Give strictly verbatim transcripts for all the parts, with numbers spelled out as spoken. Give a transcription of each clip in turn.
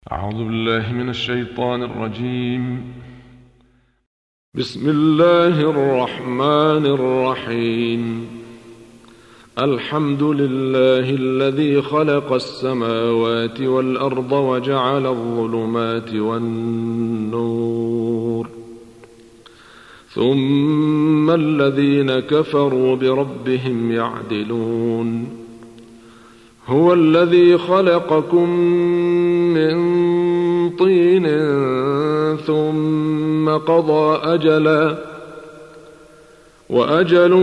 أعوذ بالله من الشيطان الرجيم. بسم الله الرحمن الرحيم. الحمد لله الذي خلق السماوات والأرض وجعل الظلمات والنور، ثم الذين كفروا بربهم يعدلون. هو الذي خلقكم من طين ثم قضى أجلا وأجل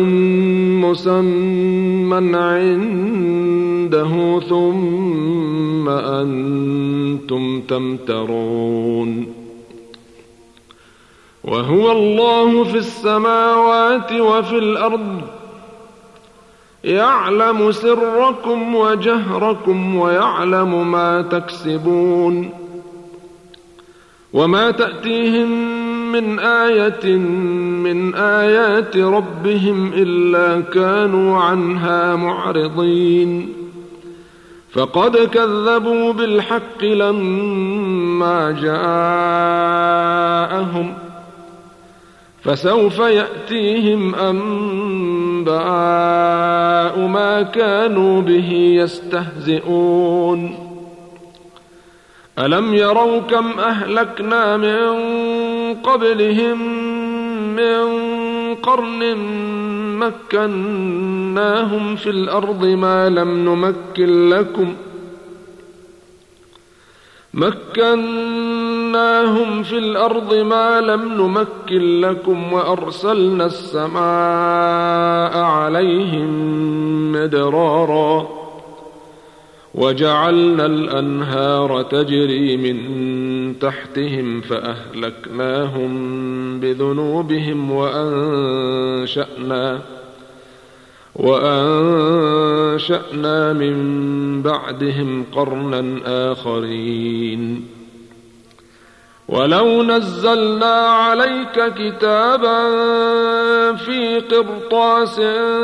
مسمى عنده ثم أنتم تمترون. وهو الله في السماوات وفي الأرض، يعلم سركم وجهركم ويعلم ما تكسبون. وما تأتيهم من آية من آيات ربهم إلا كانوا عنها معرضين. فقد كذبوا بالحق لما جاءهم، فسوف يأتيهم أنباء ما كانوا به يستهزئون. ألم يروا كم أهلكنا من قبلهم من قرن مكناهم في الأرض ما لم نمكن لكم مكناهم في الأرض ما لم نمكن لكم وأرسلنا السماء عليهم مدرارا وجعلنا الأنهار تجري من تحتهم فأهلكناهم بذنوبهم وأنشأنا وأنشأنا من بعدهم قرنا آخرين. ولو نزلنا عليك كتابا في قرطاس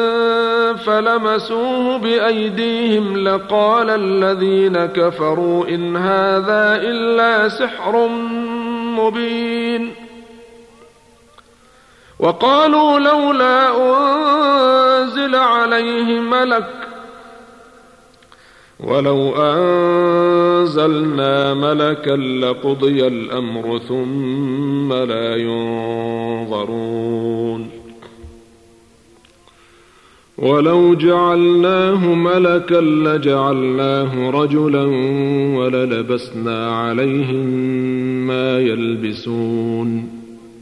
فلمسوه بأيديهم لقال الذين كفروا إن هذا إلا سحر مبين. وقالوا لولا أنزل عليه ملك ولو أنزلنا ملكا لقضي الأمر ثم لا ينظرون. ولو جعلناه ملكا لجعلناه رجلا وللبسنا عليهم ما يلبسون.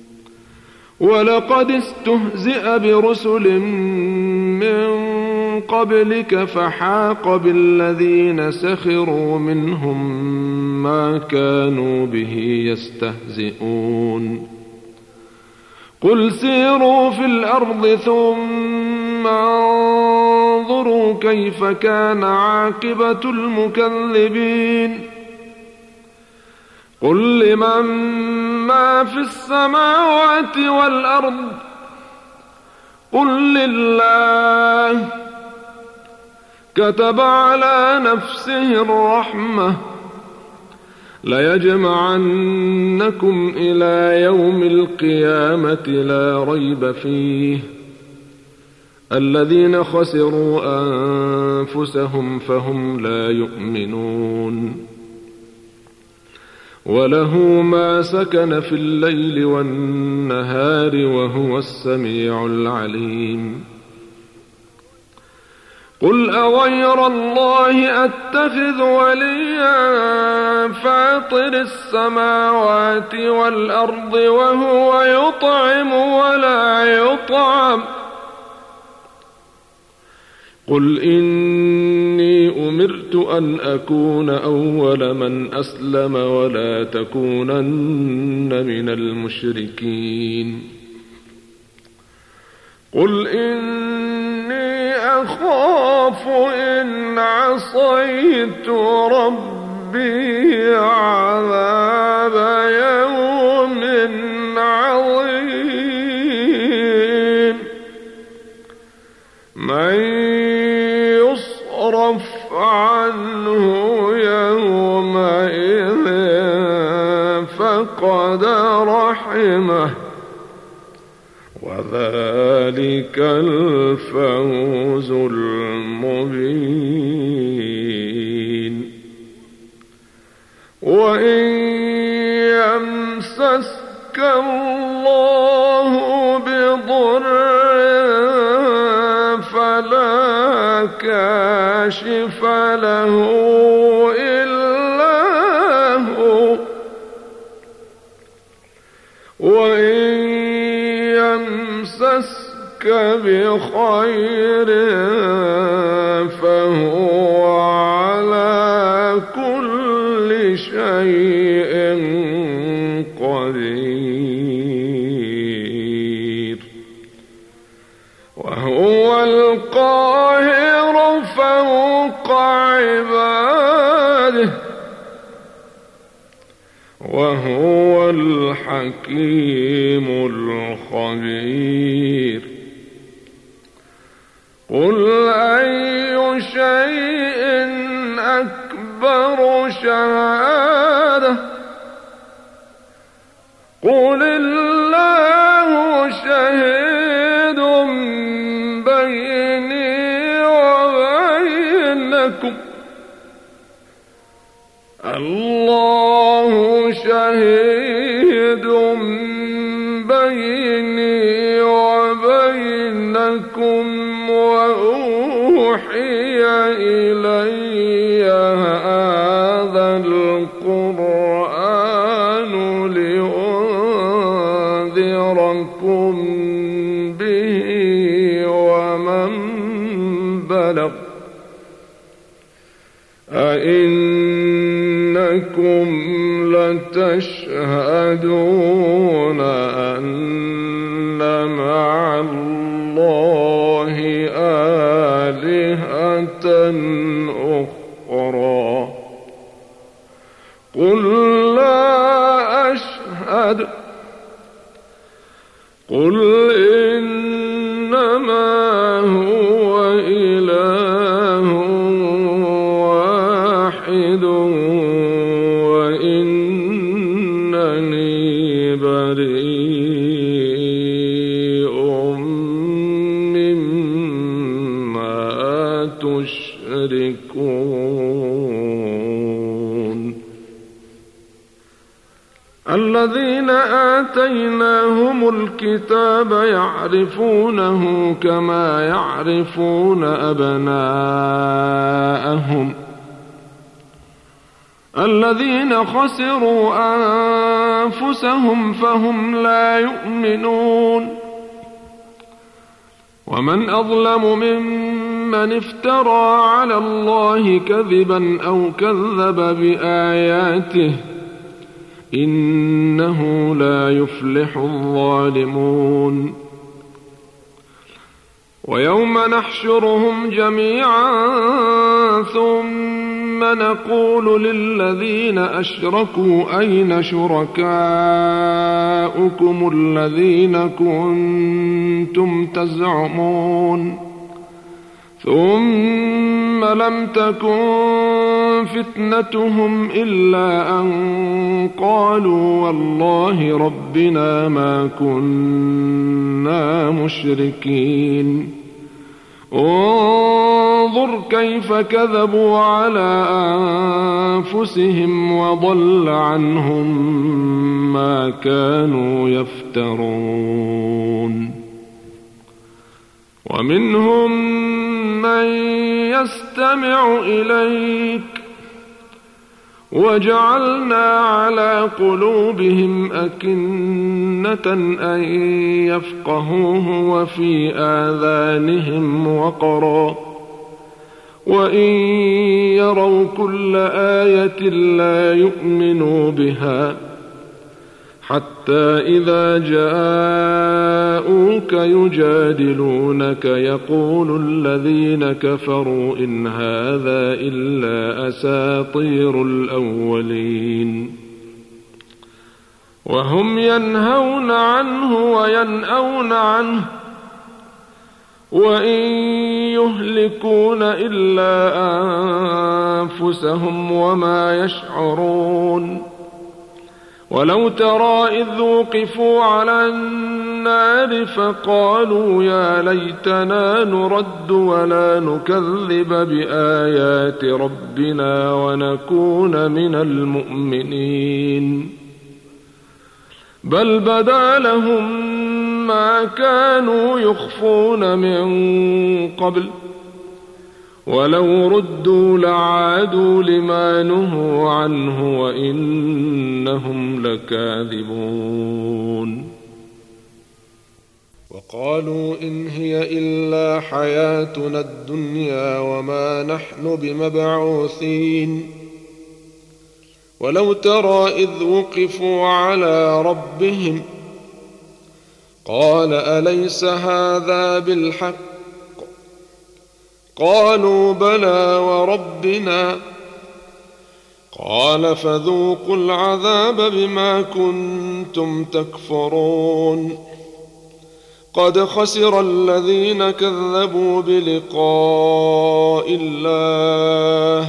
ولقد استهزئ برسل من قبلك فحاق بالذين سخروا منهم ما كانوا به يستهزئون. قل سيروا في الأرض ثم انظروا كيف كان عاقبة المكذبين. قل لمن ما في السماوات والأرض قل لله كتب على نفسه الرحمة ليجمعنكم إلى يوم القيامة لا ريب فيه الذين خسروا أنفسهم فهم لا يؤمنون. وله ما سكن في الليل والنهار وهو السميع العليم. قل أغير الله أتخذ وليا فاطر السماوات والأرض وهو يطعم ولا يطعم. قل إني أمرت أن أكون أول من أسلم ولا تكونن من المشركين. قل إني أخاف إن عصيت ربي عذاب يوم عظيم. من يصرف عنه يومئذ فقد رحمه وذلك الفوز المبين. وإن يمسسك الله بضر فلا كاشف له إلا هو وإن يمسسك بخير فهو على كل شيء قدير. وهو القاهر فوق عباده وهو الحكيم الخبير. قل أي شيء أكبر شهادة قل الله شهيد بيني وبينكم الله شهيد بيني وبينكم وأوحي إلي هذا القرآن لأنذركم به ومن بلغ أئنكم لتشهدون أن مع الله آلهة أخرى قل لا أشهد قل إنما هو إله واحد وإنني بريء مما تشركون. الذين آتيناهم الكتاب يعرفونه كما يعرفون أبناءهم الذين خسروا أنفسهم فهم لا يؤمنون. ومن أظلم ممن افترى على الله كذبا أو كذب بآياته إنه لا يفلح الظالمون. ويوم نحشرهم جميعا ثم نقول للذين أشركوا أين شركاؤكم الذين كنتم تزعمون ثم لم تكن فتنتهم إلا أن قالوا والله ربنا ما كنا مشركين. انظر كيف كذبوا على أنفسهم وضل عنهم ما كانوا يفترون. ومنهم من يستمع إليك وجعلنا على قلوبهم أكنة أن يفقهوه وفي آذانهم وقرا وإن يروا كل آية لا يؤمنوا بها حتى إذا جاءوك يجادلونك يقول الذين كفروا إن هذا إلا أساطير الأولين. وهم ينهون عنه وينأون عنه وإن يهلكون إلا أنفسهم وما يشعرون. ولو ترى إذ وقفوا على النار فقالوا يا ليتنا نرد ولا نكذب بآيات ربنا ونكون من المؤمنين بل بدا لهم ما كانوا يخفون من قبل ولو ردوا لعادوا لما نهوا عنه وإنهم لكاذبون. وقالوا إن هي إلا حياتنا الدنيا وما نحن بمبعوثين ولو ترى إذ وقفوا على ربهم قال أليس هذا بالحق قالوا بلى وربنا قال فذوقوا العذاب بما كنتم تكفرون قد خسر الذين كذبوا بلقاء الله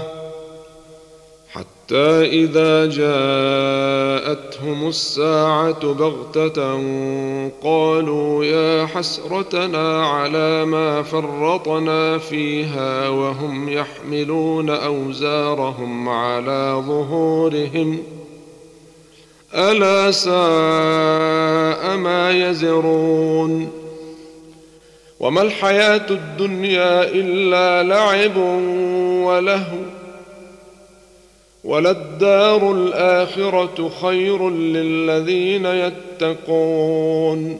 حتى إذا جاءتهم الساعة بغتة قالوا يا حسرتنا على ما فرطنا فيها وهم يحملون أوزارهم على ظهورهم ألا ساء ما يزرون. وما الحياة الدنيا إلا لعب ولهو وللدار الآخرة خير للذين يتقون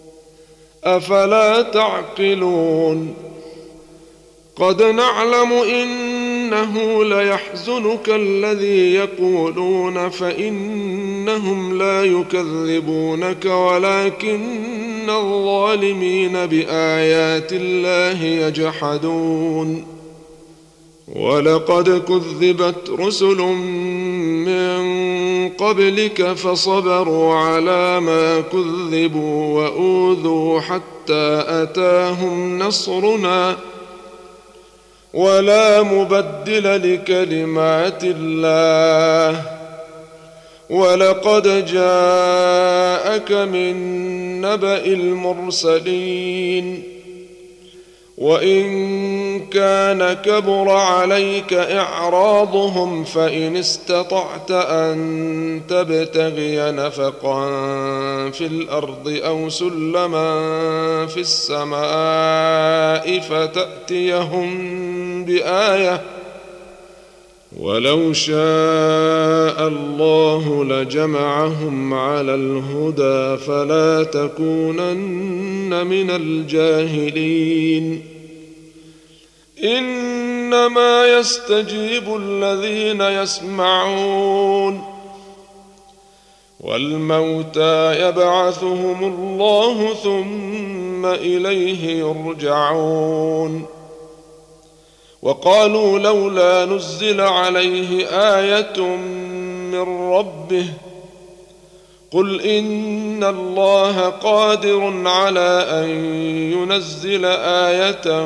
أفلا تعقلون. قد نعلم إنه ليحزنك الذي يقولون فإنهم لا يكذبونك ولكن الظالمين بآيات الله يجحدون. ولقد كذبت رسل من قبلك فصبروا على ما كذبوا وأوذوا حتى أتاهم نصرنا ولا مبدل لكلمات الله ولقد جاءك من نبأ المرسلين وإن كان كبر عليك إعراضهم فإن استطعت أن تبتغي نفقا في الأرض أو سلما في السماء فتأتيهم بآية ولو شاء الله لجمعهم على الهدى فلا تكونن من الجاهلين. إنما يستجيب الذين يسمعون والموتى يبعثهم الله ثم إليه يرجعون. وقالوا لولا نزل عليه آية من ربه قل إن الله قادر على أن ينزل آية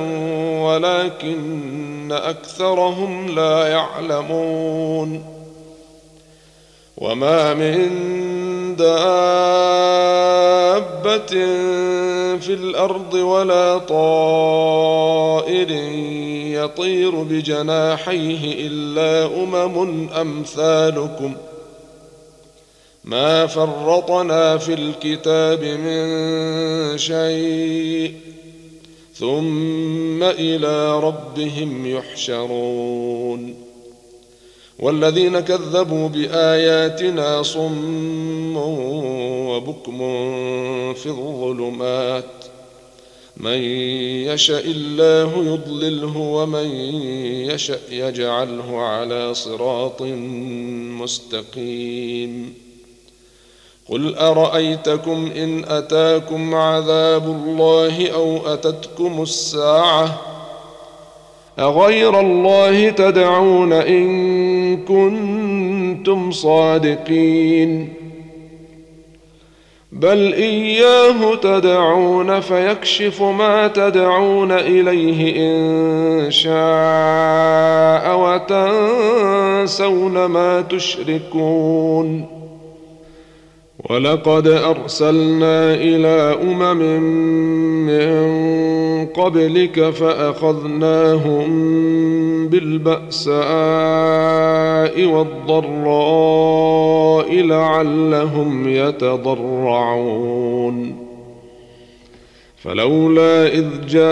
ولكن أكثرهم لا يعلمون. وما من دابة في الأرض ولا طائر يطير بجناحيه إلا أمم أمثالكم ما فرطنا في الكتاب من شيء ثم إلى ربهم يحشرون. والذين كذبوا بآياتنا صم وبكم في الظلمات من يشاء الله يضلله ومن يشاء يجعله على صراط مستقيم. قل أرأيتكم إن أتاكم عذاب الله أو أتتكم الساعة أغير الله تدعون إن كنتم صادقين بل إياه تدعون فيكشف ما تدعون إليه إن شاء وتنسون ما تشركون. ولقد أرسلنا إلى أمم من قبلك فأخذناهم بالبأساء والضراء لعلهم يتضرعون فلولا إذ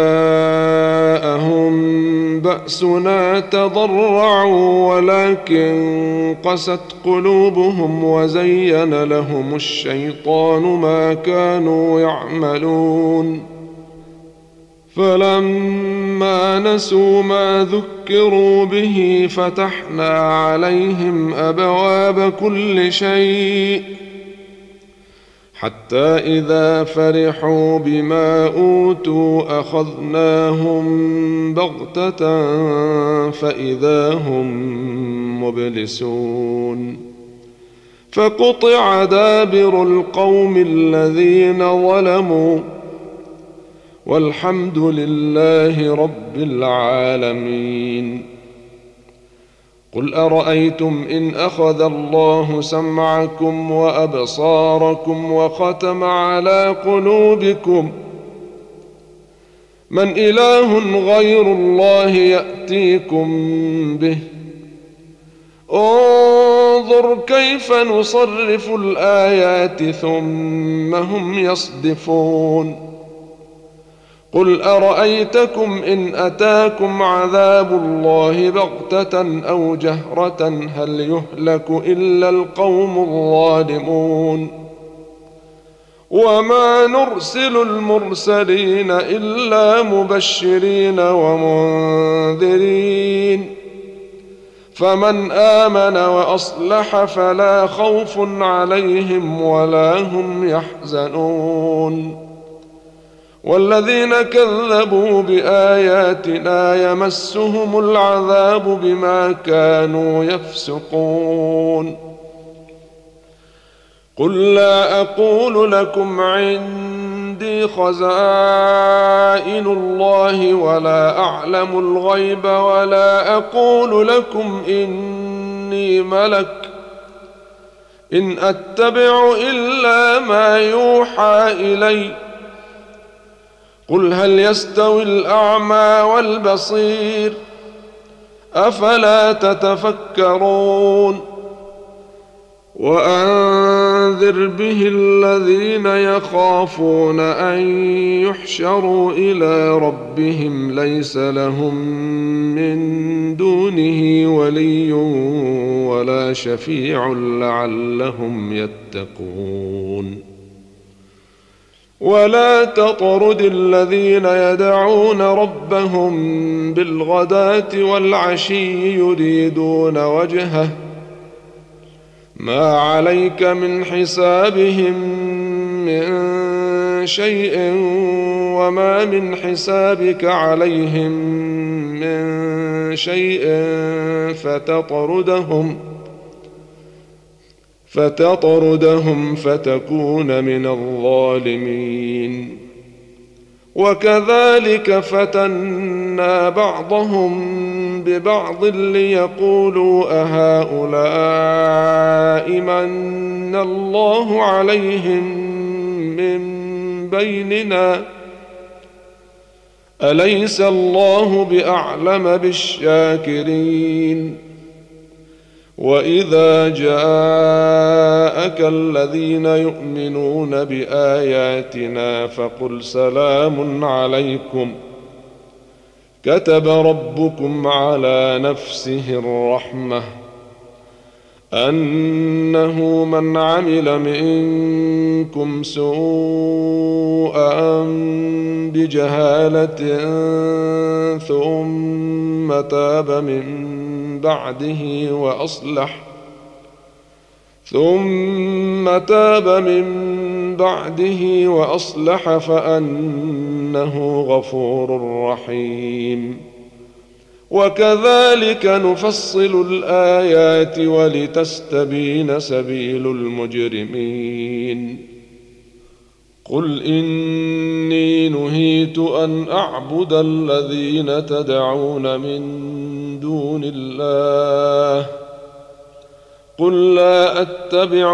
جاءهم بأسنا تضرعوا ولكن قست قلوبهم وزين لهم الشيطان ما كانوا يعملون فلما نسوا ما ذكروا به فتحنا عليهم أبواب كل شيء حتى إذا فرحوا بما أوتوا أخذناهم بغتة فإذا هم مبلسون فقطع دابر القوم الذين ظلموا والحمد لله رب العالمين. قل أرأيتم إن أخذ الله سمعكم وأبصاركم وختم على قلوبكم من إله غير الله يأتيكم به انظر كيف نصرف الآيات ثم هم يصدفون. قل أرأيتكم إن أتاكم عذاب الله بغتة أو جهرة هل يهلك إلا القوم الظالمون وما نرسل المرسلين إلا مبشرين ومنذرين فمن آمن وأصلح فلا خوف عليهم ولا هم يحزنون والذين كذبوا بآياتنا يمسهم العذاب بما كانوا يفسقون. قل لا أقول لكم عندي خزائن الله ولا أعلم الغيب ولا أقول لكم إني ملك إن أتبع إلا ما يوحى إلي قل هل يستوي الأعمى والبصير أفلا تتفكرون. وأنذر به الذين يخافون أن يحشروا إلى ربهم ليس لهم من دونه ولي ولا شفيع لعلهم يتقون. ولا تطرد الذين يدعون ربهم بالغداة والعشي يريدون وجهه ما عليك من حسابهم من شيء وما من حسابك عليهم من شيء فتطردهم فتطردهم فتكون من الظالمين. وكذلك فتنا بعضهم ببعض ليقولوا أهؤلاء من الله عليهم من بيننا أليس الله بأعلم بالشاكرين. وإذا جاءك الذين يؤمنون بآياتنا فقل سلام عليكم كتب ربكم على نفسه الرحمة أنه من عمل منكم سوءا بجهالة ثم تاب من بعده وأصلح ثم تاب من بعده وأصلح فأنه غفور رحيم. وكذلك نفصل الآيات ولتستبين سبيل المجرمين. قل إني نهيت أن أعبد الذين تدعون من دون الله قل لا أتبع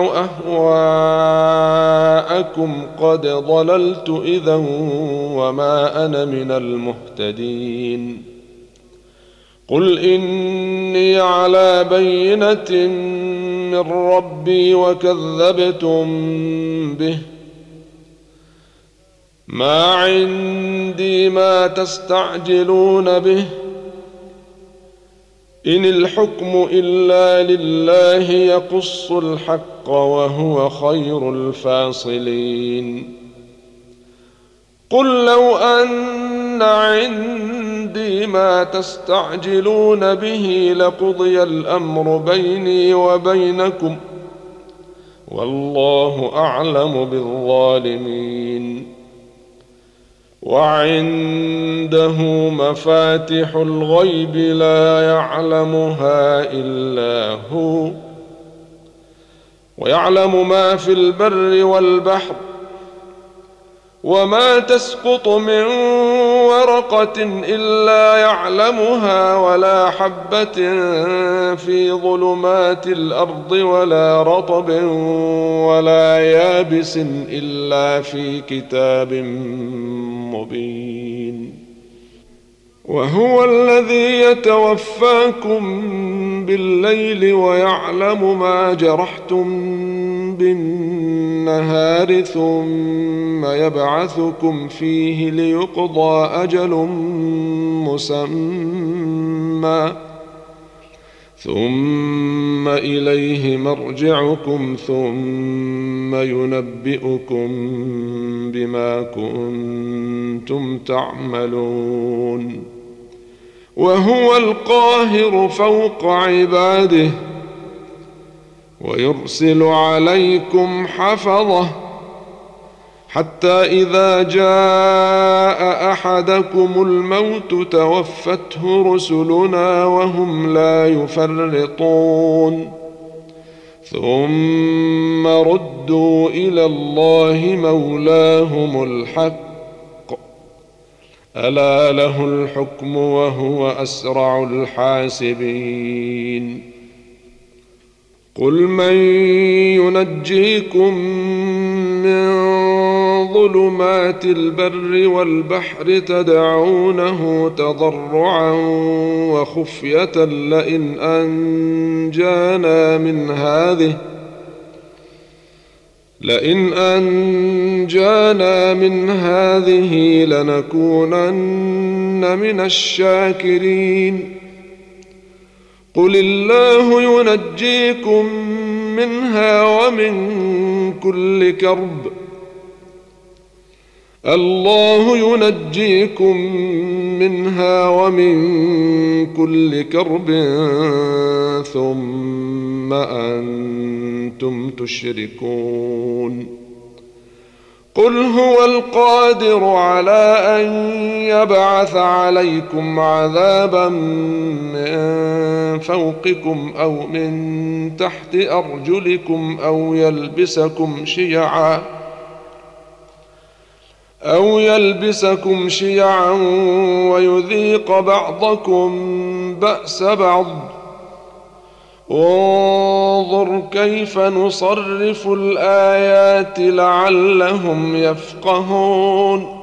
أهواءكم قد ضللت إذا وما أنا من المهتدين. قل إني على بينة من ربي وكذبتم به، ما عندي ما تستعجلون به، إن الحكم إلا لله يقص الحق وهو خير الفاصلين. قل لو أن عندي ما تستعجلون به لقضي الأمر بيني وبينكم والله أعلم بالظالمين. وعنده مفاتح الغيب لا يعلمها إلا هو، ويعلم ما في البر والبحر، وما تسقط من ورقة إلا يعلمها ولا حبة في ظلمات الأرض ولا رطب ولا يابس إلا في كتاب مبين. وهو الذي يتوفاكم بالليل ويعلم ما جرحتم بالنهار ثم يبعثكم فيه ليقضى أجل مسمى ثم إليه مرجعكم ثم ينبئكم بما كنتم تعملون. وهو القاهر فوق عباده ويرسل عليكم حفظه حتى إذا جاء أحدكم الموت توفته رسلنا وهم لا يفرطون ثم ردوا إلى الله مولاهم الحق ألا له الحكم وهو أسرع الحاسبين. قل من ينجيكم من ظلمات البر والبحر تدعونه تضرعا وخفية لئن أنجانا من هذه لئن أنجانا من هذه لنكونن من الشاكرين. قل الله ينجيكم منها ومن كل كرب الله ينجيكم منها ومن كل كرب ثم أنتم تشركون. قل هو القادر على أن يبعث عليكم عذابا من فوقكم أو من تحت أرجلكم أو يلبسكم شيعا أو يلبسكم شيعا ويذيق بعضكم بأس بعض. انظر كيف نصرف الآيات لعلهم يفقهون.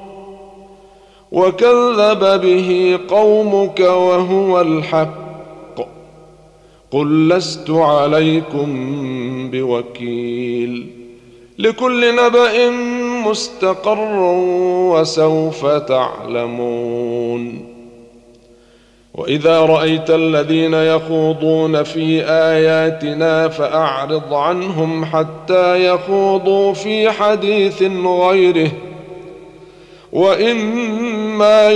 وكذب به قومك وهو الحق قل لست عليكم بوكيل. لكل نبأ مستقر وسوف تعلمون. وإذا رأيت الذين يخوضون في آياتنا فأعرض عنهم حتى يخوضوا في حديث غيره وإما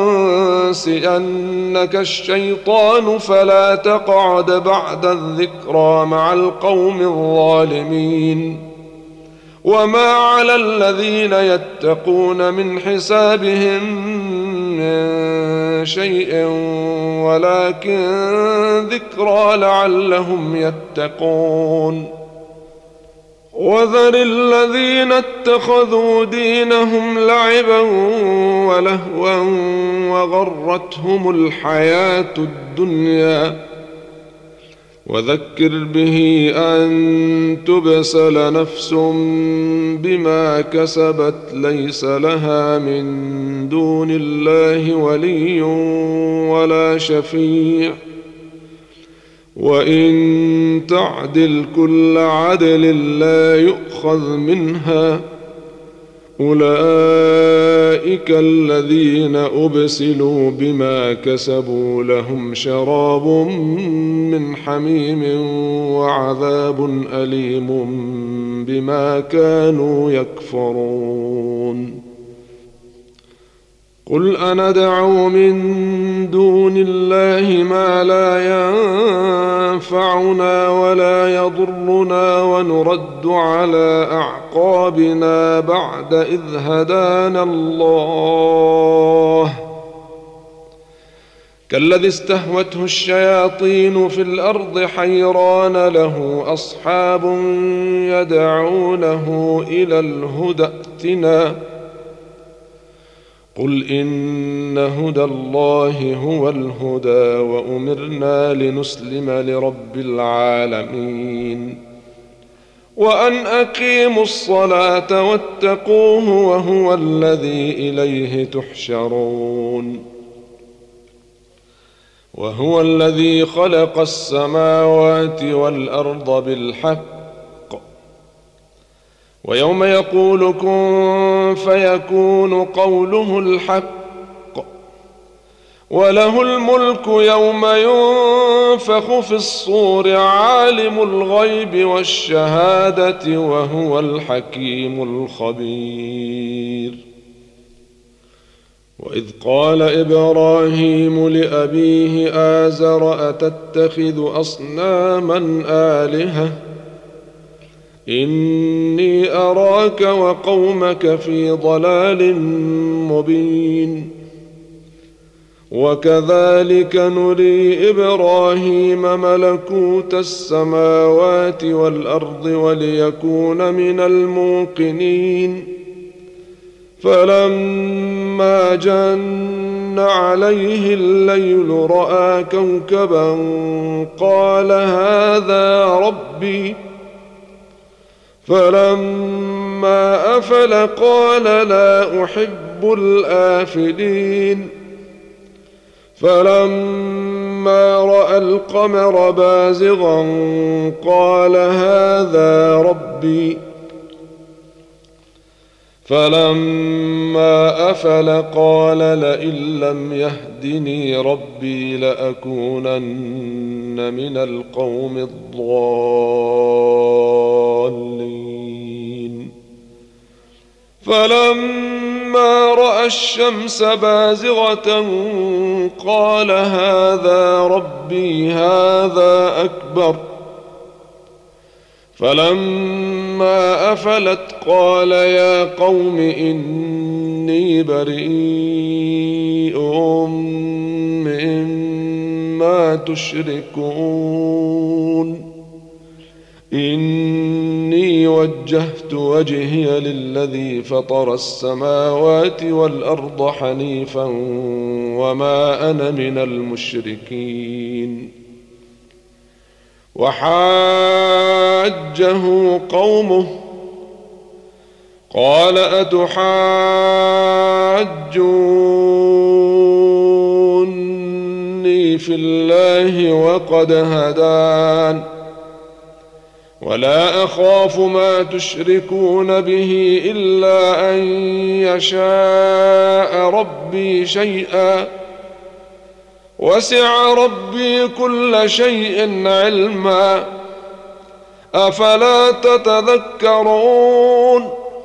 ينسئنك الشيطان فلا تقعد بعد الذكرى مع القوم الظالمين. وما على الذين يتقون من حسابهم من شيء ولكن ذكرى لعلهم يتقون. وذر الذين اتخذوا دينهم لعبا ولهوا وغرتهم الحياة الدنيا وذكر به أن تبسل نفس بما كسبت ليس لها من دون الله ولي ولا شفيع، وإن تعدل كل عدل لا يؤخذ منها، أولئك الذين أبسلوا بما كسبوا لهم شراب من حميم وعذاب أليم بما كانوا يكفرون. قل أندعو من دون الله ما لا ينفعنا ولا يضرنا ونرد على أعقابنا بعد إذ هدانا الله، كالذي استهوته الشياطين في الأرض حيران له أصحاب يدعونه إلى الهدى ائتنا، قل إن هدى الله هو الهدى وأمرنا لنسلم لرب العالمين، وأن أقيموا الصلاة واتقوه وهو الذي إليه تحشرون. وهو الذي خلق السماوات والأرض بالحق، ويوم يقول كن فيكون قوله الحق، وله الملك يوم ينفخ في الصور عالم الغيب والشهادة وهو الحكيم الخبير. وإذ قال إبراهيم لأبيه آزر أتتخذ أصناما آلهة إني أراك وقومك في ضلال مبين. وكذلك نري إبراهيم ملكوت السماوات والأرض وليكون من الموقنين، فلما جن عليه الليل رأى كوكبا قال هذا ربي، فلما أفل قال لا أحب الآفلين، فلما رأى القمر بازغا قال هذا ربي، فلما أفل قال لئن لم يهدني ربي لأكونن من القوم الضالين. فلما رأى الشمس بازغة قال هذا ربي هذا أكبر، فلما أفلت قال يا قوم إني بريء مما تشركون، إني وجهت وجهي للذي فطر السماوات والأرض حنيفا وما أنا من المشركين. وحاجه قومه قال أتحاجوني في الله وقد هدان، ولا أخاف ما تشركون به إلا أن يشاء ربي شيئا، وسع ربي كل شيء علما، أفلا تتذكرون.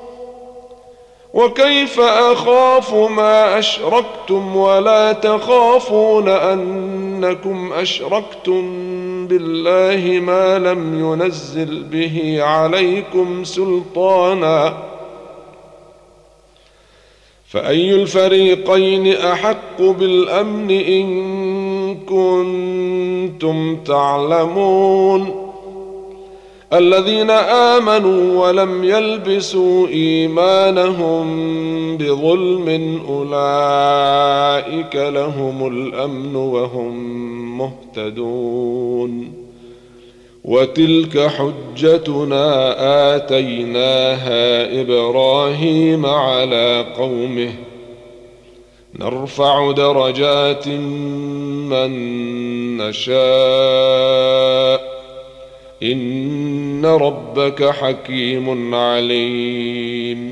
وكيف أخاف ما أشركتم ولا تخافون أنكم أشركتم بالله ما لم ينزل به عليكم سلطانا، فأي الفريقين أحق بالأمن إن كنتم تعلمون. الذين آمنوا ولم يلبسوا إيمانهم بظلم أولئك لهم الأمن وهم مهتدون. وتلك حجتنا آتيناها إبراهيم على قومه نرفع درجات من نشاء إن ربك حكيم عليم.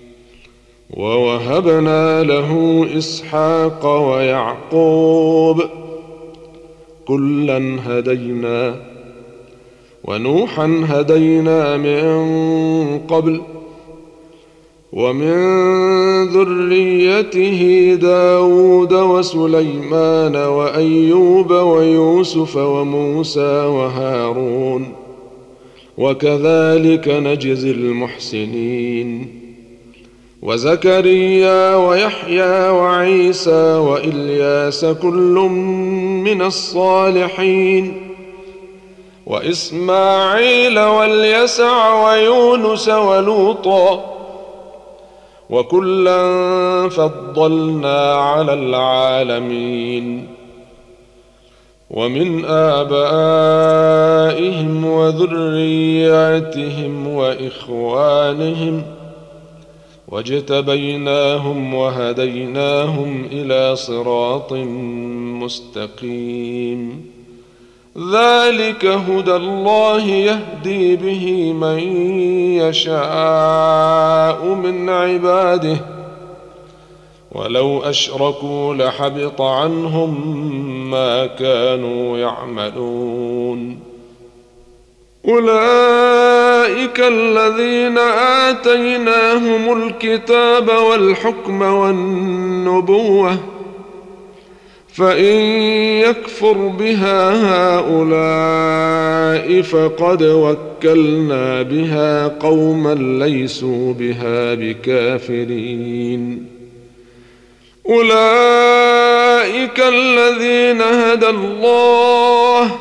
ووهبنا له إسحاق ويعقوب كلا هدينا ونوحا هدينا من قبل ومن ذريته داود وسليمان وأيوب ويوسف وموسى وهارون وكذلك نجزي المحسنين. وزكريا ويحيى وعيسى وإلياس كل من الصالحين وإسماعيل واليسع ويونس ولوطا وكلا فضلنا على العالمين. ومن آبائهم وذرياتهم وإخوانهم واجتبيناهم وهديناهم إلى صراط مستقيم. ذلك هدى الله يهدي به من يشاء من عباده ولو أشركوا لحبط عنهم ما كانوا يعملون. أولئك الذين آتيناهم الكتاب والحكم والنبوة فإن يكفر بها هؤلاء فقد وكلنا بها قوما ليسوا بها بكافرين. أولئك الذين هدى الله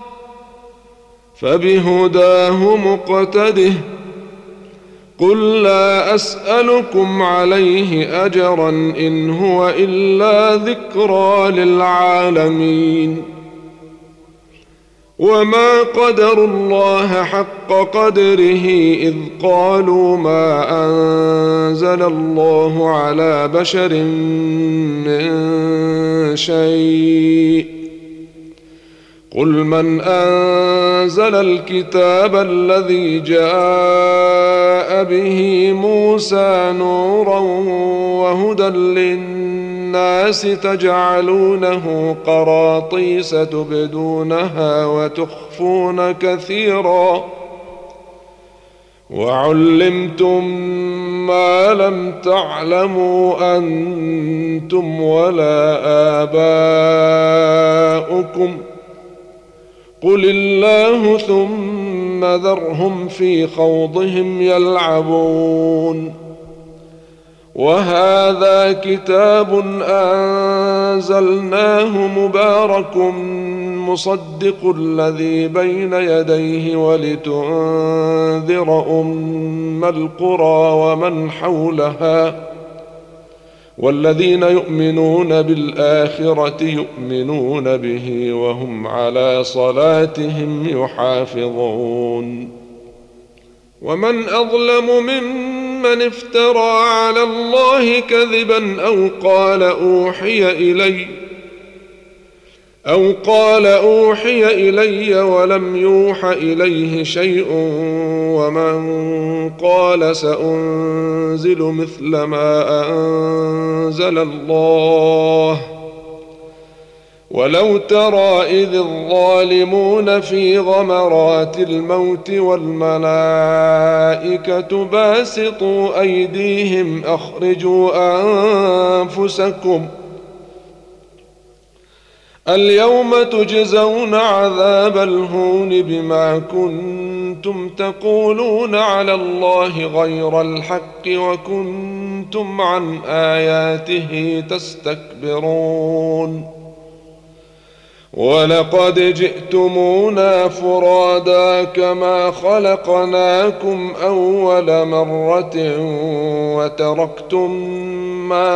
فبهداه مقتده قل لا أسألكم عليه أجرا إن هو إلا ذكرى للعالمين. وما قدروا الله حق قدره إذ قالوا ما أنزل الله على بشر من شيء قل من أنزل الكتاب الذي جاء به موسى نورا وهدى للناس تجعلونه قراطيس تبدونها وتخفون كثيرا وعلمتم ما لم تعلموا أنتم ولا آباؤكم قل الله ثم ذرهم في خوضهم يلعبون. وهذا كتاب أنزلناه مبارك مصدق الذي بين يديه ولتنذر أم القرى ومن حولها والذين يؤمنون بالآخرة يؤمنون به وهم على صلاتهم يحافظون. ومن أظلم ممن افترى على الله كذبا أو قال أوحي إلي أو قال أوحي إلي ولم يوح إليه شيء ومن قال سأنزل مثل ما أنزل الله ولو ترى إذ الظالمون في غمرات الموت والملائكة باسطوا أيديهم أخرجوا أنفسكم اليوم تجزون عذاب الهون بما كنتم تقولون على الله غير الحق وكنتم عن آياته تستكبرون. ولقد جئتمونا فرادا كما خلقناكم أول مرة وتركتم ما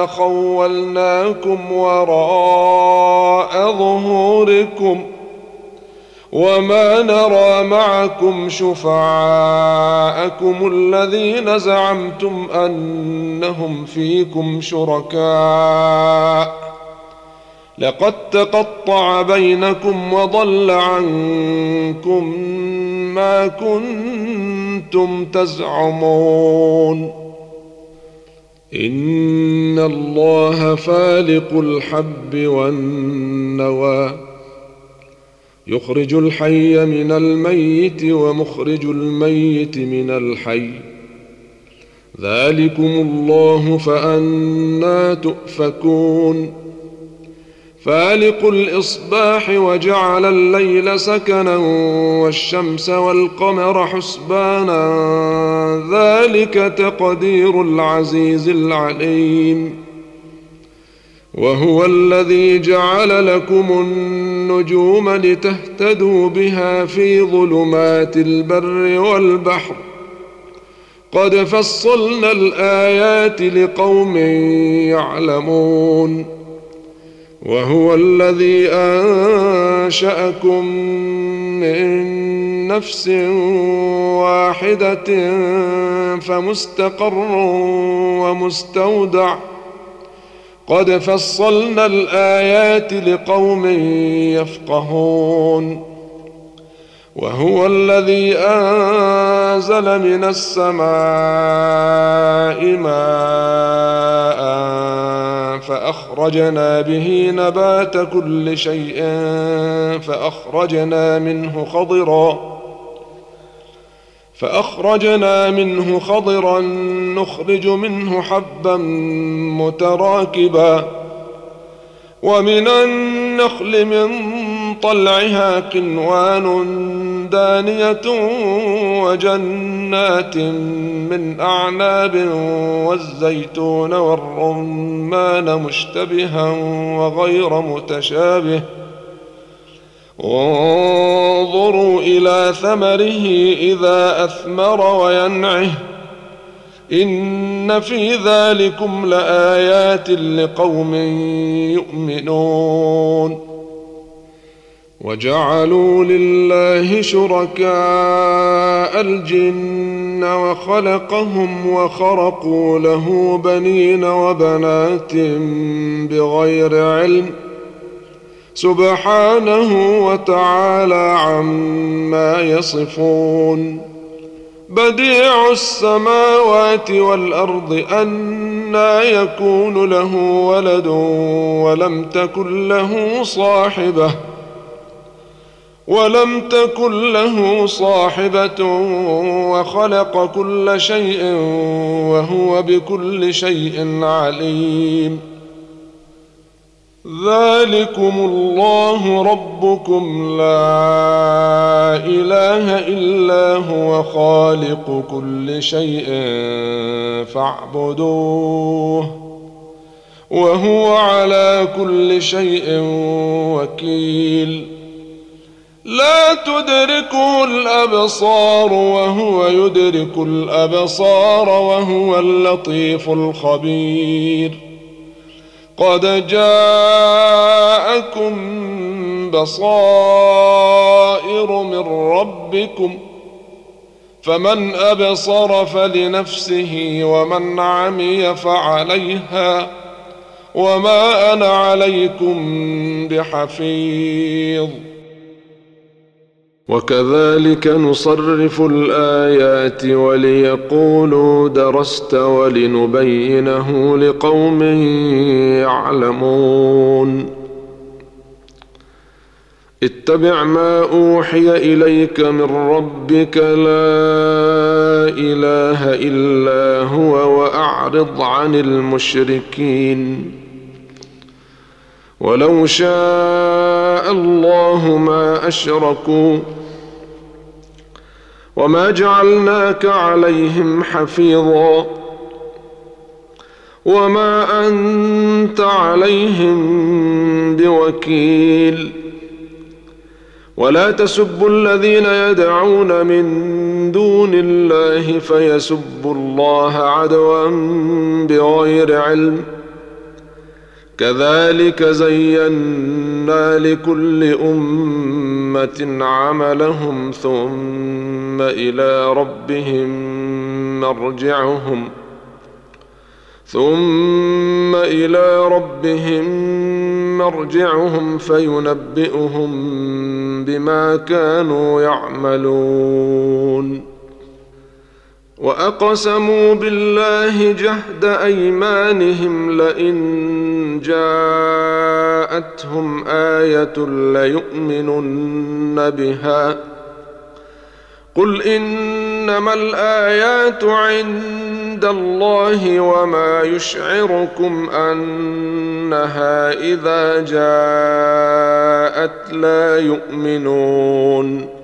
خولناكم وراء ظهوركم وما نرى معكم شفعاءكم الذين زعمتم أنهم فيكم شركاء لقد تقطع بينكم وضل عنكم ما كنتم تزعمون إن الله فالق الحب والنوى يخرج الحي من الميت ومخرج الميت من الحي ذلكم الله فأنى تؤفكون فالق الإصباح وجعل الليل سكنا والشمس والقمر حسبانا ذلك تقدير العزيز العليم وهو الذي جعل لكم النجوم لتهتدوا بها في ظلمات البر والبحر قد فصلنا الآيات لقوم يعلمون وهو الذي أنشأكم من نفس واحدة فمستقر ومستودع قد فصلنا الآيات لقوم يفقهون وهو الذي أنزل من السماء ماء فأخرجنا به نبات كل شيء فأخرجنا منه خضرا فأخرجنا منه خضرا نخرج منه حبا متراكبا ومن النخل من طلعها قنوان دانية وجنات من أعناب والزيتون والرمان مشتبها وغير متشابه وانظروا إلى ثمره إذا أثمر وينعه إن في ذلكم لآيات لقوم يؤمنون وجعلوا لله شركاء الجن وخلقهم وخرقوا له بنين وبنات بغير علم سبحانه وتعالى عما يصفون بديع السماوات والأرض أنى يكون له ولد ولم تكن له صاحبة ولم تكن له صاحبة وخلق كل شيء وهو بكل شيء عليم ذلكم الله ربكم لا إله إلا هو خالق كل شيء فاعبدوه وهو على كل شيء وكيل لا تدركه الأبصار وهو يدرك الأبصار وهو اللطيف الخبير قد جاءكم بصائر من ربكم فمن أبصر فلنفسه ومن عمي فعليها وما أنا عليكم بحفيظ وكذلك نصرف الآيات وليقولوا درست ولنبينه لقوم يعلمون اتبع ما أوحي إليك من ربك لا إله إلا هو وأعرض عن المشركين ولو شاء الله ما أشركوا وما جعلناك عليهم حفيظا وما أنت عليهم بوكيل ولا تسبوا الذين يدعون من دون الله فيسبوا الله عدوا بغير علم كذلك زينا لكل أمة أمة عملهم ثم إلى ربهم مرجعهم ثم إلى ربهم مرجعهم فينبئهم بما كانوا يعملون. وأقسموا بالله جهد أيمانهم لئن جاءتهم آية ليؤمنن بها قل إنما الآيات عند الله وما يشعركم أنها إذا جاءت لا يؤمنون.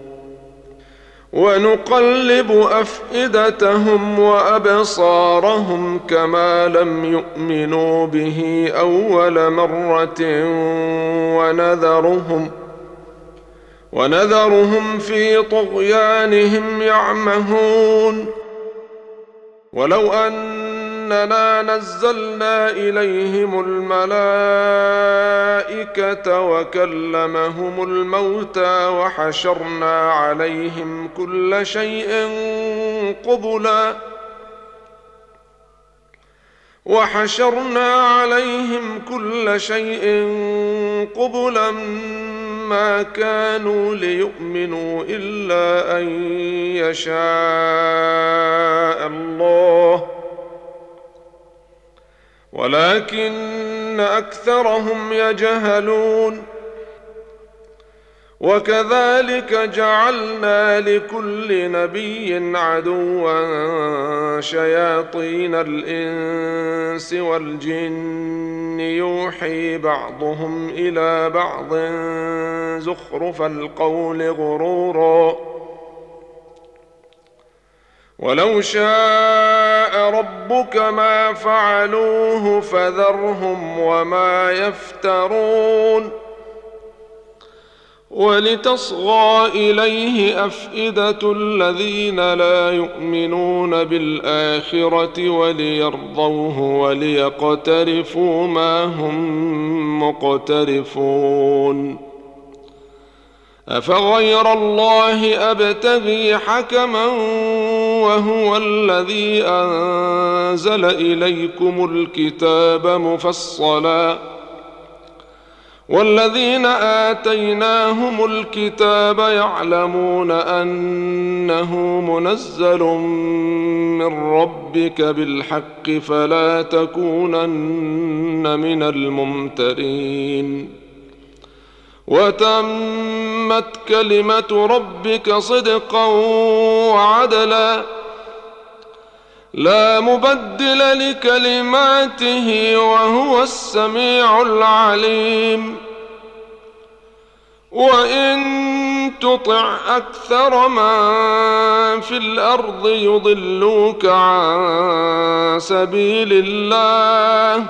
ونقلب أفئدتهم وأبصارهم كما لم يؤمنوا به أول مرة ونذرهم ونذرهم في طغيانهم يعمهون. ولو أننا نزلنا إليهم الملائكة وكلمهم الموتى وحشرنا عليهم كل شيء قبلا وحشرنا عليهم كل شيء قبلا ما كانوا ليؤمنوا إلا أن يشاء الله ولكن أكثرهم يجهلون. وكذلك جعلنا لكل نبي عدوا شياطين الإنس والجن يوحي بعضهم إلى بعض زخرف القول غرورا ولو شاء ربك ما فعلوه فذرهم وما يفترون. ولتصغى إليه أفئدة الذين لا يؤمنون بالآخرة وليرضوه وليقترفوا ما هم مقترفون. أفغير الله أبتغي حكما وهو الذي أنزل إليكم الكتاب مفصلا والذين آتيناهم الكتاب يعلمون أنه منزل من ربك بالحق فلا تكونن من الممترين. وتمت كلمة ربك صدقا وعدلا لا مبدل لكلماته وهو السميع العليم. وإن تطع أكثر من في الأرض يضلوك عن سبيل الله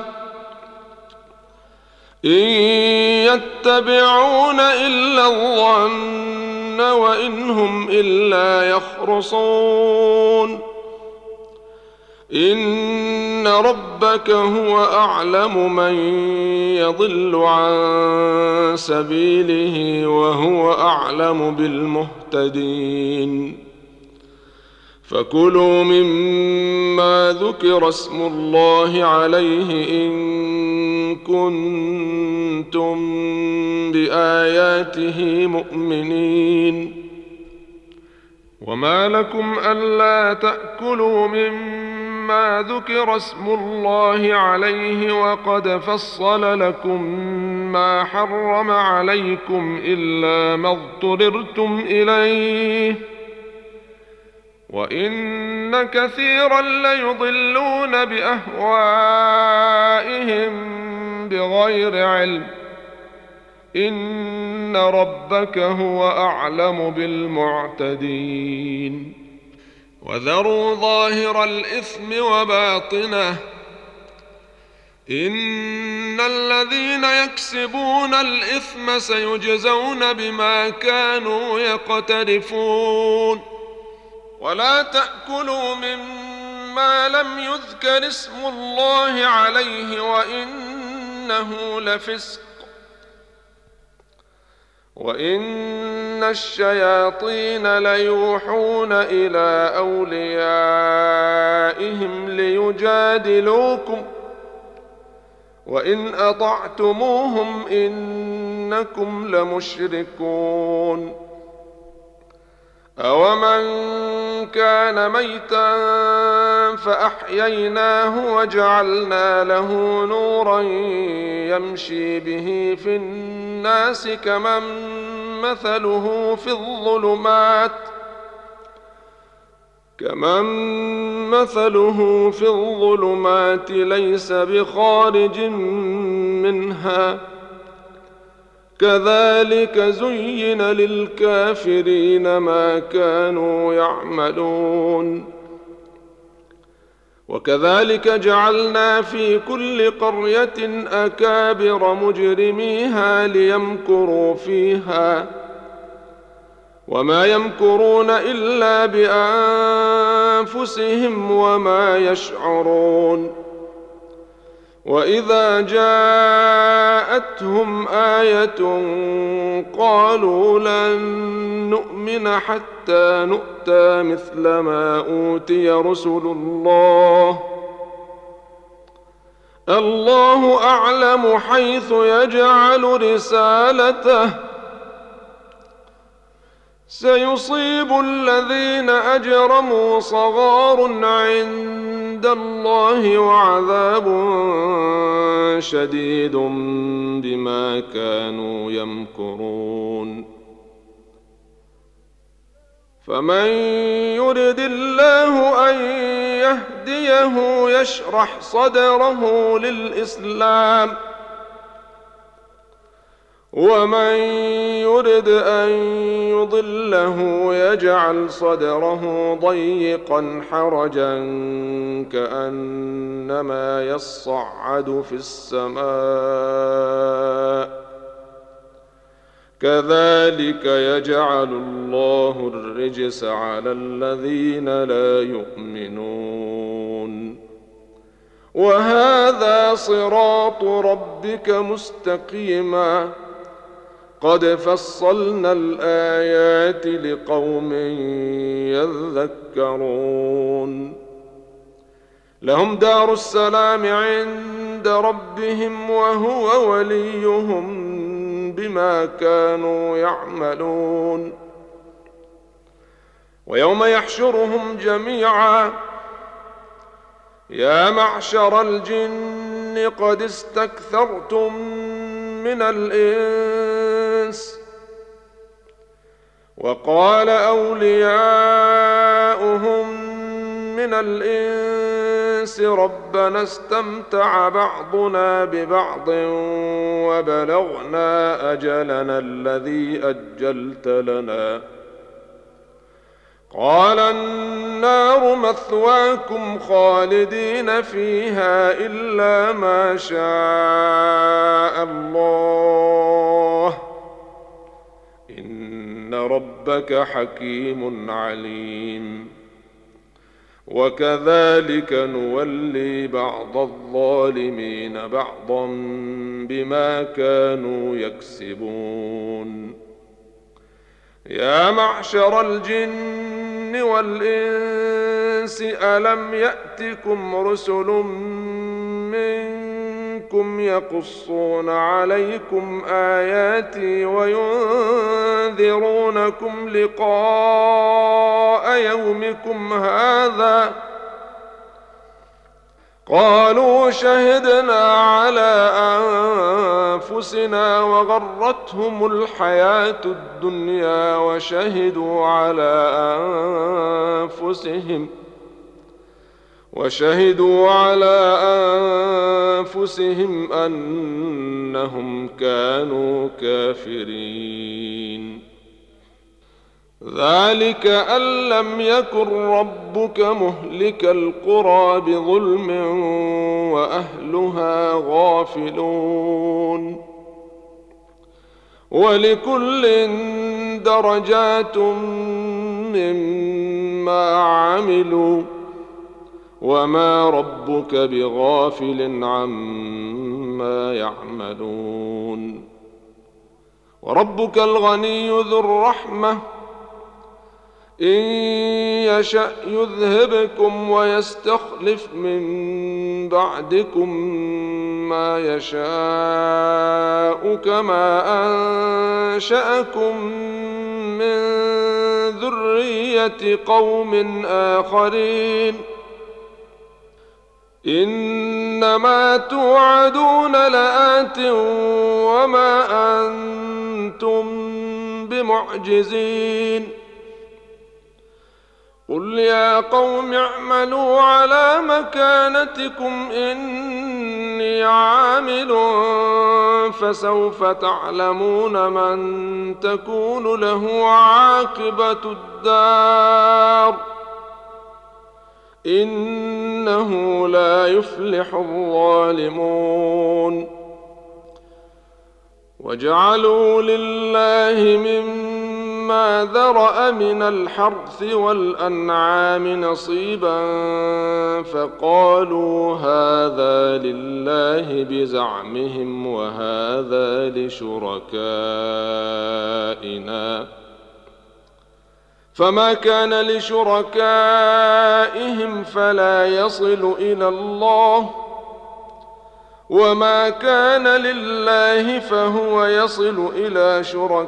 إن يتبعون إلا الظن وإن هم إلا يخرصون. إن ربك هو أعلم من يضل عن سبيله وهو أعلم بالمهتدين. فكلوا مما ذكر اسم الله عليه إن كنتم بآياته مؤمنين. وما لكم ألا تأكلوا مما ذكر اسم الله عليه وقد فصل لكم ما حرم عليكم إلا ما اضطررتم إليه وإن كثيرا ليضلون بأهوائهم بغير علم إن ربك هو أعلم بالمعتدين. وذروا ظاهر الإثم وباطنه إن الذين يكسبون الإثم سيجزون بما كانوا يقترفون. ولا تأكلوا مما لم يذكر اسم الله عليه وإنه لفسق وإن إن الشياطين ليوحون إلى أوليائهم ليجادلوكم وإن أطعتموهم إنكم لمشركون أومن كان ميتا فأحييناه وجعلنا له نورا يمشي به في الناس كمن مثله في الظلمات كمن مثله في الظلمات ليس بخارج منها كذلك زين للكافرين ما كانوا يعملون وكذلك جعلنا في كل قرية أكابر مجرميها ليمكروا فيها وما يمكرون إلا بأنفسهم وما يشعرون وإذا جاءتهم آية قالوا لن نؤمن حتى نؤتى مثل ما أوتي رسل الله الله أعلم حيث يجعل رسالته سيصيب الذين أجرموا صغار عند الله وعذاب شديد بما كانوا يمكرون فمن يرد الله أن يهديه يشرح صدره للإسلام ومن يرد أن يضله يجعل صدره ضيقا حرجا كأنما يصعد في السماء كذلك يجعل الله الرجس على الذين لا يؤمنون وهذا صراط ربك مستقيما قد فصلنا الآيات لقوم يذكرون لهم دار السلام عند ربهم وهو وليهم بما كانوا يعملون ويوم يحشرهم جميعا يا معشر الجن قد استكثرتم من الإنس وقال أولياؤهم من الإنس ربنا استمتع بعضنا ببعض وبلغنا أجلنا الذي أجلت لنا قال النار مثواكم خالدين فيها إلا ما شاء الله إن ربك حكيم عليم وكذلك نولي بعض الظالمين بعضا بما كانوا يكسبون يا معشر الجن والإنس ألم يأتكم رسل منكم يقصون عليكم آياتي وينذرونكم لقاء يومكم هذا قالوا شهدنا على أنفسنا وغرتهم الحياة الدنيا وشهدوا على أنفسهم وشهدوا على أنفسهم أنهم كانوا كافرين ذلك أن لم يكن ربك مهلك القرى بظلم وأهلها غافلون ولكل درجات مما عملوا وما ربك بغافل عما يعملون وربك الغني ذو الرحمة إن يشأ يذهبكم ويستخلف من بعدكم ما يشاء كما أنشأكم من ذرية قوم آخرين إنما توعدون لآت وما أنتم بمعجزين قل يا قوم اعملوا على مكانتكم إني عامل فسوف تعلمون من تكون له عاقبة الدار إنه لا يفلح الظالمون وجعلوا لله مما ذرأ من الحرث والأنعام نصيبا فقالوا هذا لله بزعمهم وهذا لشركائنا فما كان لشركائهم فلا يصل إلى الله وما كان لله فهو يصل إلى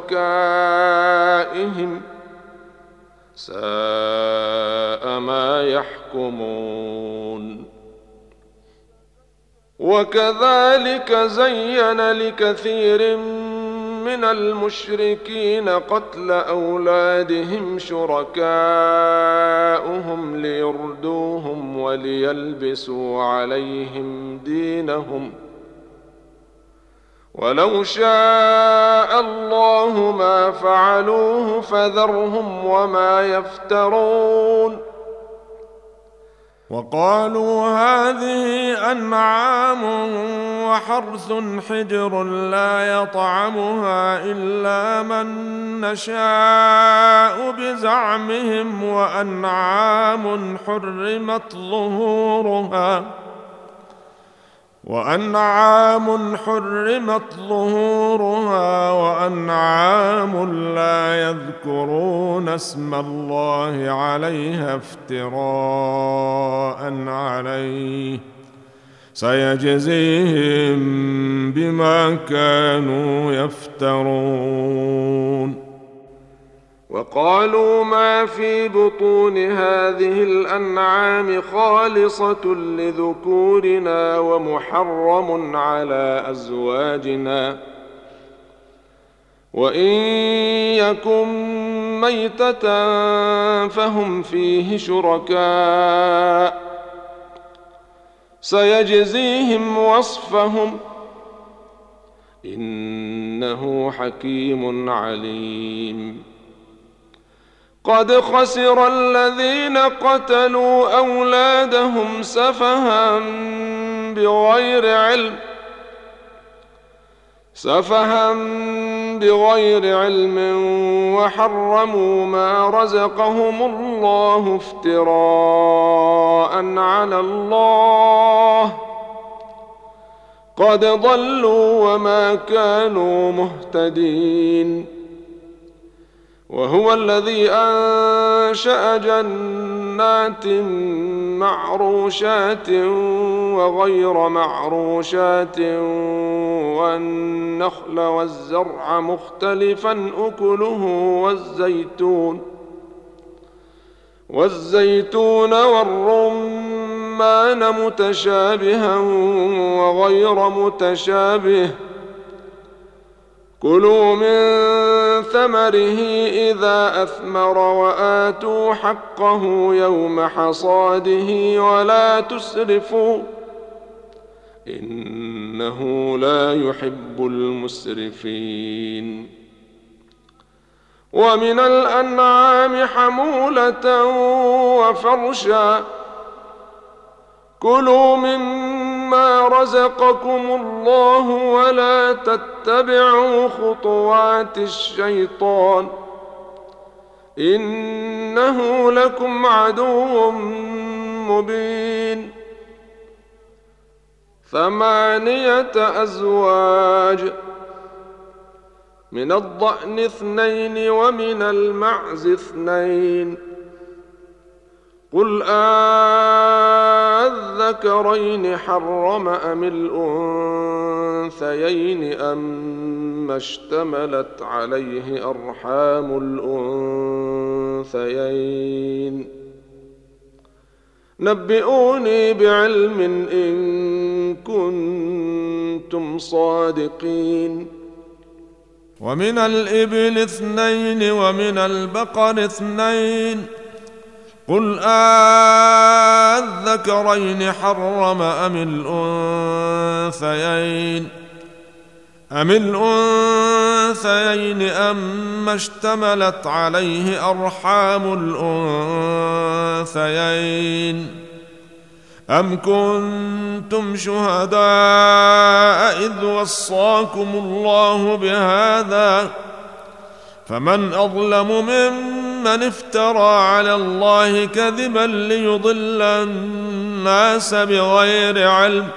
شركائهم ساء ما يحكمون وكذلك زين لكثير من المشركين قتل أولادهم شركاؤهم ليردوهم وليلبسوا عليهم دينهم ولو شاء الله ما فعلوه فذرهم وما يفترون وقالوا هذه أنعام وحرث حجر لا يطعمها إلا من نشاء بزعمهم وأنعام حرمت ظهورها وأنعام حرمت ظهورها وأنعام لا يذكرون اسم الله عليها افتراء عليه سيجزيهم بما كانوا يفترون وقالوا ما في بطون هذه الأنعام خالصة لذكورنا ومحرم على أزواجنا وإن يكن ميتة فهم فيه شركاء سيجزيهم وصفهم إنه حكيم عليم قد خسر الذين قتلوا أولادهم سفها بغير علم سفها بغير علم وحرموا ما رزقهم الله افتراء على الله قد ضلوا وما كانوا مهتدين وهو الذي أنشأ جنات معروشات وغير معروشات والنخل والزرع مختلفا أكله والزيتون والزيتون والرمان متشابها وغير متشابه كلوا من ثمره إذا أثمر وآتوا حقه يوم حصاده ولا تسرفوا إنه لا يحب المسرفين ومن الأنعام حمولة وفرشا كلوا مما رزقكم الله ولا تتبعوا خطوات الشيطان إنه لكم عدو مبين ثمانية أزواج من الضأن اثنين ومن المعز اثنين قل أذكرين حرم أم الأنثيين أما اشتملت عليه أرحام الأنثيين نبئوني بعلم إن كنتم صادقين. ومن الإبل اثنين ومن البقر اثنين قل أذكرين حرم أم الأنثيين أم الأنثيين أما اشتملت عليه أرحام الأنثيين أم كنتم شهداء إذ وصاكم الله بهذا فمن أظلم ممن افترى على الله كذبا ليضل الناس بغير علم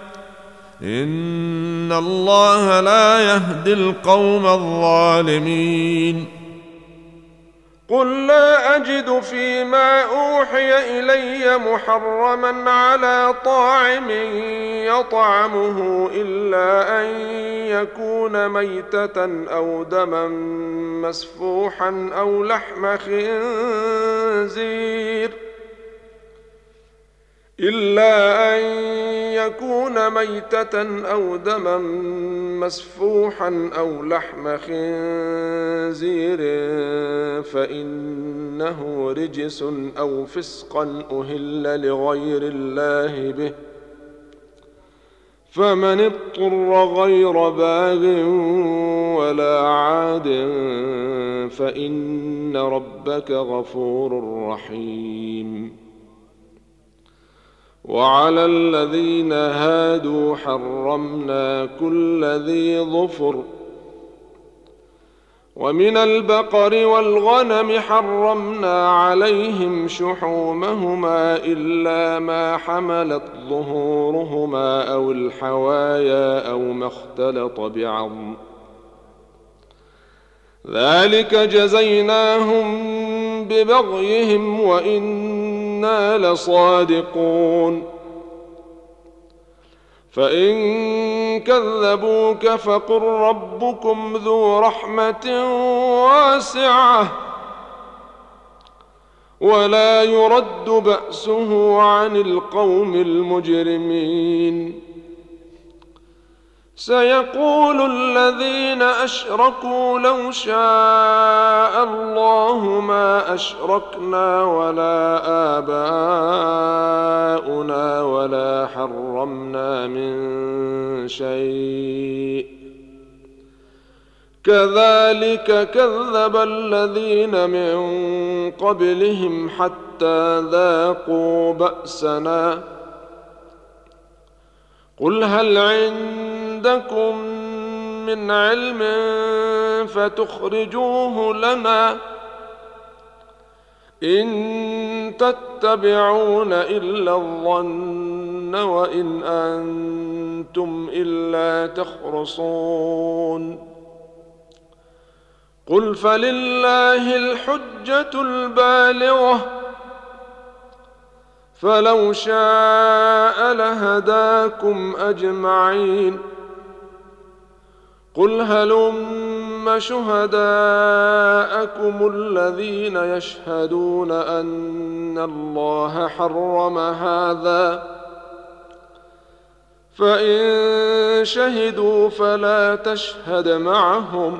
إن الله لا يهدي القوم الظالمين. قل لا أجد فيما أوحي إلي محرما على طاعم يطعمه إلا أن يكون ميتة أو دما مسفوحا أو لحم خنزير إلا أن يكون ميتة أو دما مسفوحا أو لحم خنزير فإنه رجس أو فسقا أهل لغير الله به فمن اضطر غير باغ ولا عاد فإن ربك غفور رحيم. وعلى الذين هادوا حرمنا كل ذي ظفر ومن البقر والغنم حرمنا عليهم شحومهما إلا ما حملت ظهورهما أو الحوايا أو ما اختلط بعظم ذلك جزيناهم ببغيهم وإنا لصادقون. فإن كذبوك فقل ربكم ذو رحمة واسعة ولا يرد بأسه عن القوم المجرمين. سيقول الذين أشركوا لو شاء الله ما أشركنا ولا آباؤنا ولا حرمنا من شيء كذلك كذب الذين من قبلهم حتى ذاقوا بأسنا. قل هل عندكم من علم فتخرجوه لنا إن تتبعون إلا الظن وإن أنتم إلا تخرصون. قل فلله الحجة البالغة فلو شاء لهداكم أجمعين. قل هلم شهداءكم الذين يشهدون أن الله حرم هذا فإن شهدوا فلا تشهد معهم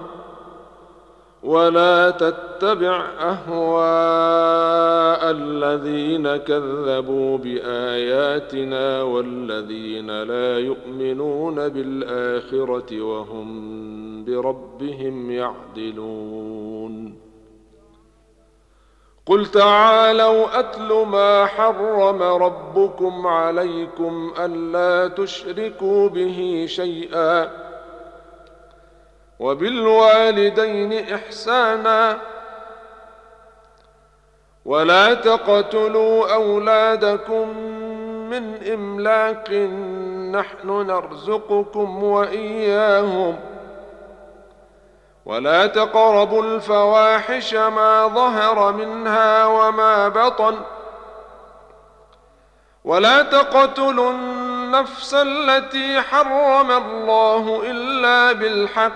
ولا تتبع أهواء الذين كذبوا بآياتنا والذين لا يؤمنون بالآخرة وهم بربهم يعدلون. قل تعالوا أتل ما حرم ربكم عليكم ألا تشركوا به شيئا وبالوالدين إحسانا ولا تقتلوا أولادكم من إملاق نحن نرزقكم وإياهم ولا تقربوا الفواحش ما ظهر منها وما بطن ولا تقتلوا النفس التي حرم الله إلا بالحق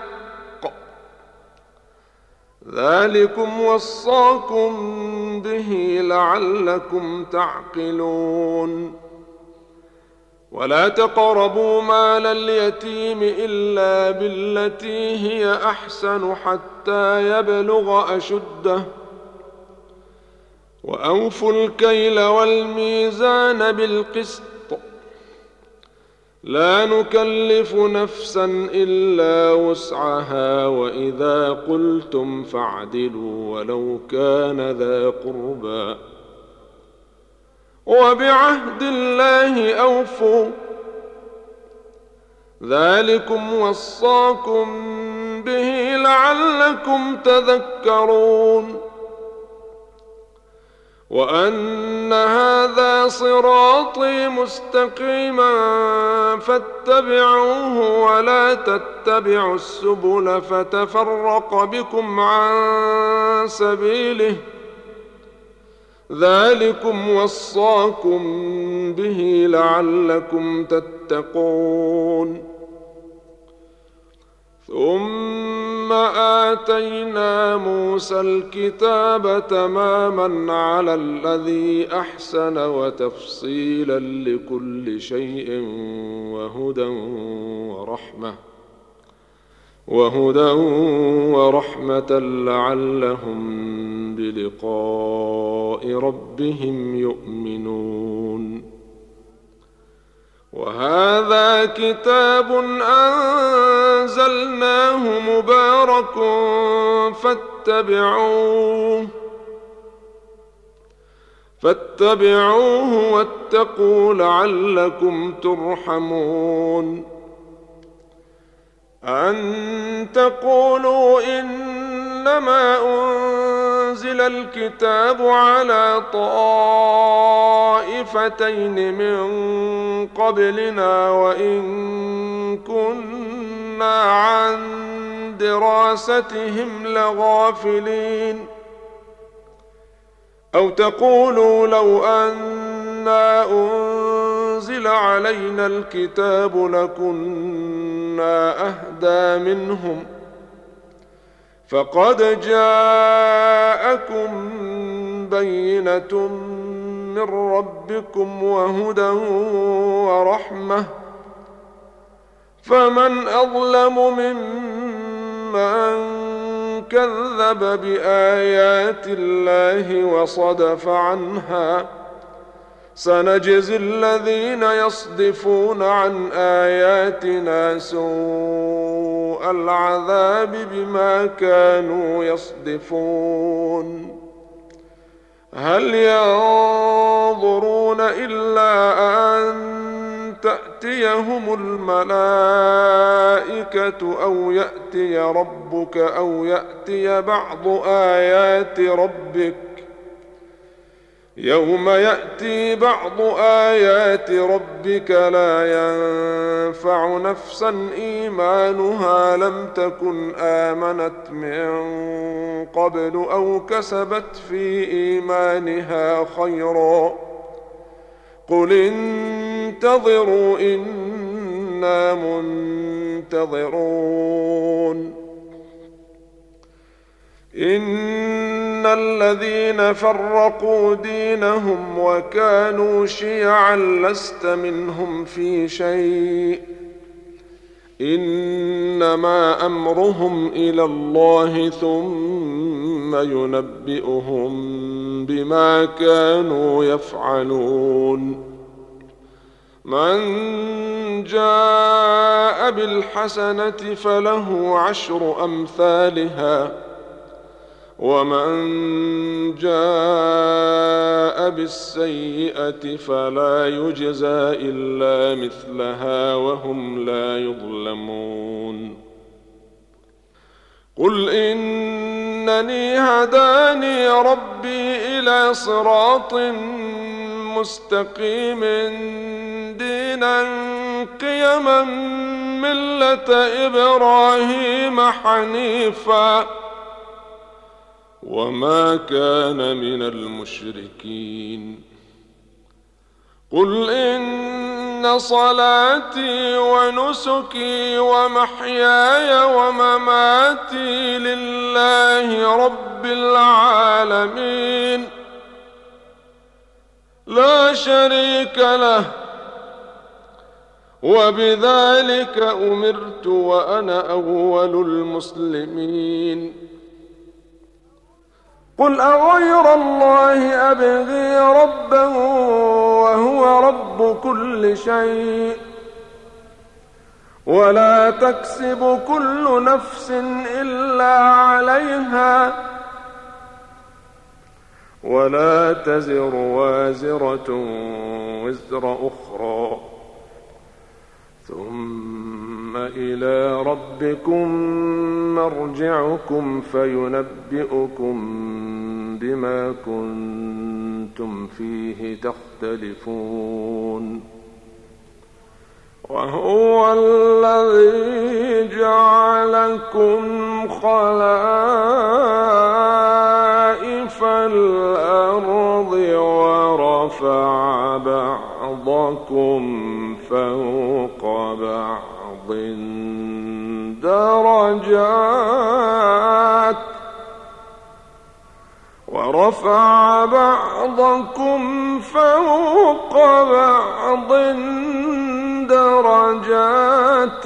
ذلكم وصاكم به لعلكم تعقلون ولا تقربوا مال اليتيم إلا بالتي هي أحسن حتى يبلغ أشده وأوفوا الكيل والميزان بالقسط لا نكلف نفسا إلا وسعها وإذا قلتم فاعدلوا ولو كان ذا قربى وبعهد الله أوفوا ذلكم وصاكم به لعلكم تذكرون وأن هذا صراطي مستقيما فاتبعوه ولا تتبعوا السبل فتفرق بكم عن سبيله ذلكم وصاكم به لعلكم تتقون ثم آتينا موسى الكتاب تماما على الذي أحسن وتفصيلا لكل شيء وهدى ورحمة وهدى ورحمة لعلهم بلقاء ربهم يؤمنون وهذا كتاب أنزلناه مبارك فاتبعوه فاتبعوه واتقوا لعلكم ترحمون أن تقولوا إنما أنزل الكتاب على طائفتين من قبلنا وإن كنا عن دراستهم لغافلين أو تقولوا لو أنا أنزل علينا الكتاب لكنا أهدى منهم فقد جاءكم بينة من ربكم وهدى ورحمة فمن أظلم ممن كذب بآيات الله وصدف عنها سنجزي الذين يصدفون عن آياتنا سوء العذاب بما كانوا يصدفون هل ينظرون إلا أن تأتيهم الملائكة أو يأتي ربك أو يأتي بعض آيات ربك يوم يأتي بعض آيات ربك لا ينفع نفسا إيمانها لم تكن آمنت من قبل أو كسبت في إيمانها خيرا قل انتظروا إنا منتظرون إن الذين فرقوا دينهم وكانوا شيعا لست منهم في شيء إنما أمرهم إلى الله ثم ينبئهم بما كانوا يفعلون من جاء بالحسنة فله عشر أمثالها ومن جاء بالسيئة فلا يجزى إلا مثلها وهم لا يظلمون قل إنني هداني ربي إلى صراط مستقيم دينا قيما ملة إبراهيم حنيفا وما كان من المشركين. قل إن صلاتي ونسكي ومحياي ومماتي لله رب العالمين لا شريك له وبذلك أمرت وأنا أول المسلمين. قل أغير الله أبغي ربا وهو رب كل شيء ولا تكسب كل نفس إلا عليها ولا تزر وازرة وزر أخرى ثم إلى ربكم مرجعكم فينبئكم بما كنتم فيه تختلفون. وهو الذي جعلكم خلائف الأرض ورفع بعضكم فوق بعض درجات ورفع بعضكم فوق بعض درجات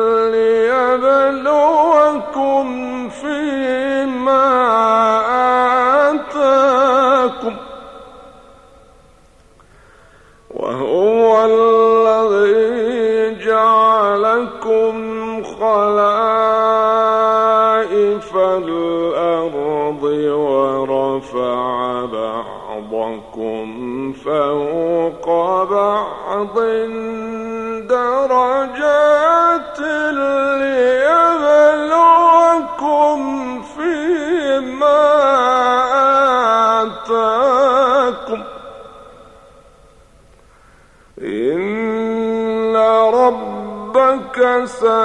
ليبلوكم فيما آتاكم وهو الذي جعلكم خلائف الأرض ورفع بعضكم فوق بعض درجات ليبلوكم فيما آتاكم إن ربك سريع